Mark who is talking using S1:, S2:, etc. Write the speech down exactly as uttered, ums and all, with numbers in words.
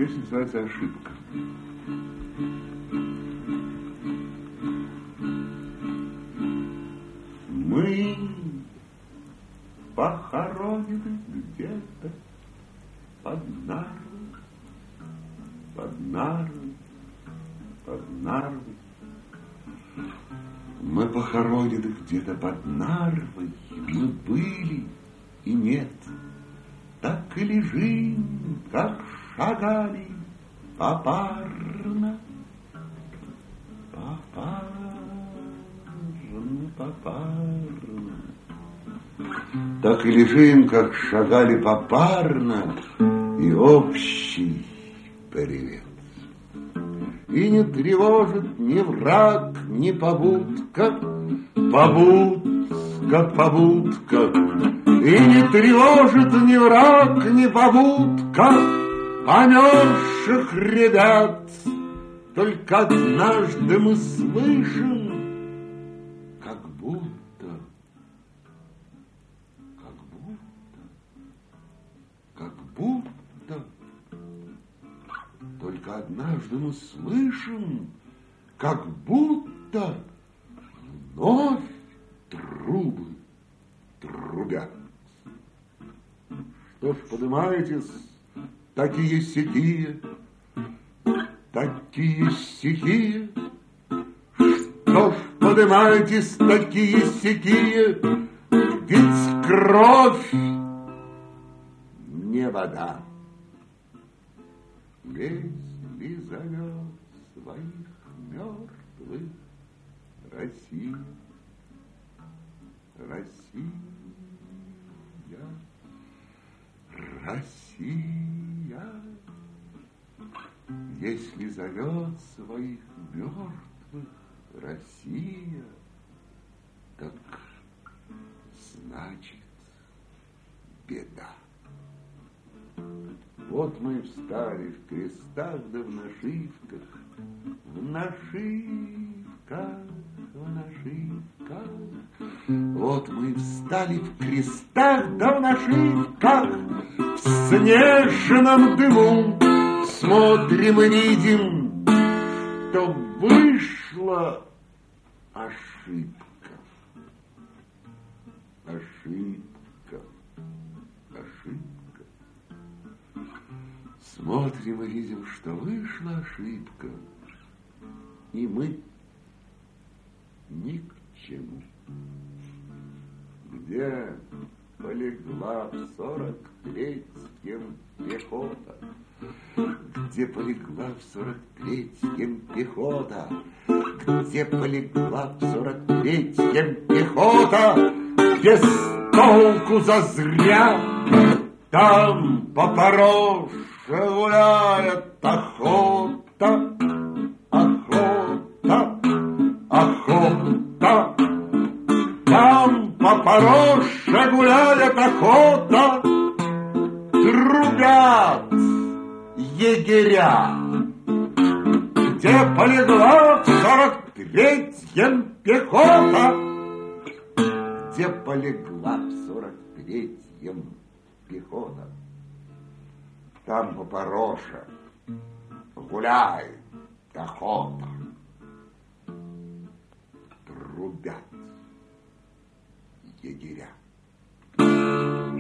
S1: Песня называется «Ошибка». Мы похоронены где-то под Нарвой, под Нарвой, под Нарвой. Мы похоронены где-то под Нарвой, мы были и нет. Так и лежим, как шагали попарно, попарно, попарно. Так и лежим, как шагали попарно, и общий привет. И не тревожит ни враг, ни побудка, побудка, побудка. И не тревожит ни враг, ни побудка померзших ребят. Только однажды мы слышим, как будто, как будто, как будто. Только однажды мы слышим, как будто вновь трубы трубят. Что ж, поднимаетесь, такие сякие, такие стихи. Что ж, поднимаетесь, такие сякие, ведь кровь не вода. Если зовет своих мертвых Россия, Россия, Россия, если зовет своих мертвых Россия, так значит беда. Вот мы встали в крестах да в нашивках, в нашивках, в нашивках. Вот мы встали в крестах да в нашивках, в снежном дыму смотрим и видим, что вышла ошибка. Ошибка, ошибка. Смотрим и видим, что вышла ошибка, и мы ни к чему. Где полегла в сорок третьем пехота? Где полегла в сорок третьем пехота? Где полегла в сорок третьем пехота? Где с толку зазря там попороша гуляет охота, охота, охота. Там попороша гуляет охота, трубят егеря. Где полегла в сорок третьем пехота? Где полегла в сорок третьем пехота? Там попороша гуляет охота, трубят егеря.